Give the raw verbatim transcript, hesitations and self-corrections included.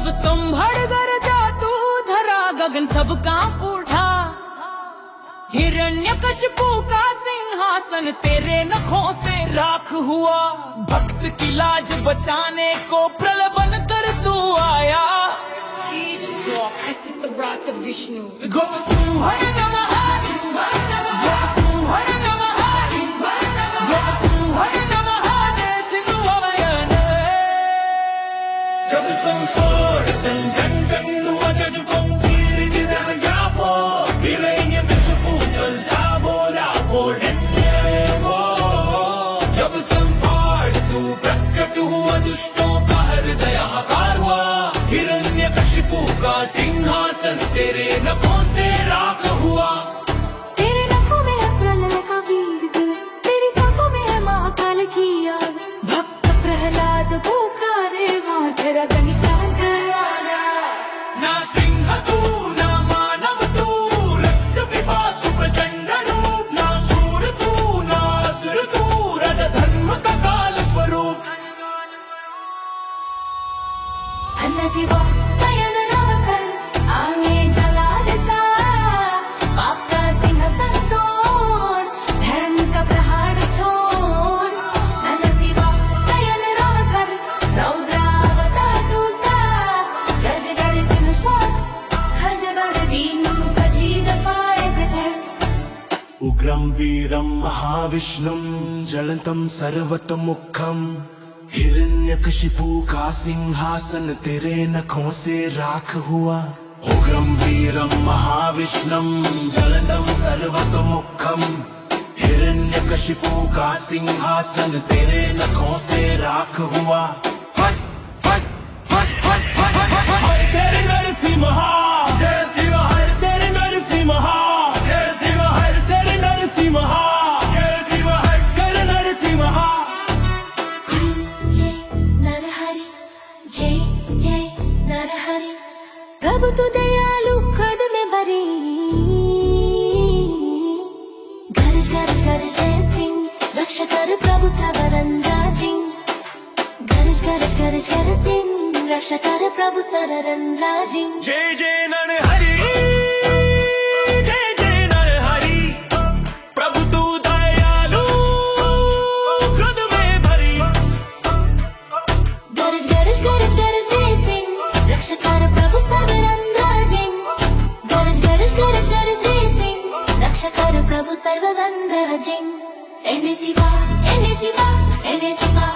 जब संभड़ कर जा तू धरा गगन सब कांप उठा। हिरण्यकशिपु का सिंहासन तेरे नखों से राख हुआ। भक्त की लाज बचाने को प्रलबन कर तू आया। This is the wrath of Vishnu. गोपसुंहर नमः, गोपसुंहर नमः, गोपसुंहर नमः, जय सिंधु अवयन। जब संकोर तन तन तन हुआ जज पंपीर जिधर जापो, हिरण्य कशिपु तन साबो लापो डंडे वो। जब संकोर तू प्रकट हुआ दुष्टों का हृदय हकार हुआ। हिरण्य कशिपु का सिंहासन तेरे नखों से राख हुआ। तेरे नखों में है प्रलय का वेग, तेरी सांसों में है महाकाल की आग। भक्त प्रहलाद पुकारे वहाँ तेरा घनश्याम आया। ना सिंह तू ना मानव तू, रक्त पिपासु प्रचंड रूप। ना सूर तू ना असुर तू, रज धर्म का काल स्वरूप। अन्न शिवा नयन नव कर आगे जलाल सा, पाप का सिंहासन तोड़, धर्म का प्रहार छोड़। अन्न शिवा नयन नव कर रौद्रावतार तू सा, गर्ज गर्ज सिंह स्वाद हर जगह दीन मुख जीद पाए जगह। उग्रं वीरं महाविष्णुं ज्वलन्तं सर्वतोमुखं। हिरण्यकशिपु का सिंहासन तेरे नखों से राख हुआ। उग्रं वीरं महाविष्णुं ज्वलन्तं सर्वतोमुखं। हिरण्यकशिपु का सिंहासन तेरे नखों से राख हुआ। हट हट हट हट हट हट हट तेरे नरसिंह, जय शिव हर तेरे नरसिंह, जय शिव हर तेरे नरसिंह, जय शिव हर तेरे नरसिंह। प्रभु तू दयालु क्रोध में भरी, गरज गरज गरज जय सिंह रक्षा कर प्रभु सरवरंदाजी। गरज गरज गरज गरज सिंह रक्षा कर प्रभु सरवरंदाजी। जय जय नरहरि, जय जय नरहरि, प्रभु तू दयालु क्रोध में भरी। गरज गरज गरज गरज जय सिंह रक्षा कर प्रभु सर्वरंदाजी। गरज गरज गरज गरज जय सिंह रक्षा कर प्रभु सर्वरंदाजी। एने शिवा एने शिवा एने शिवा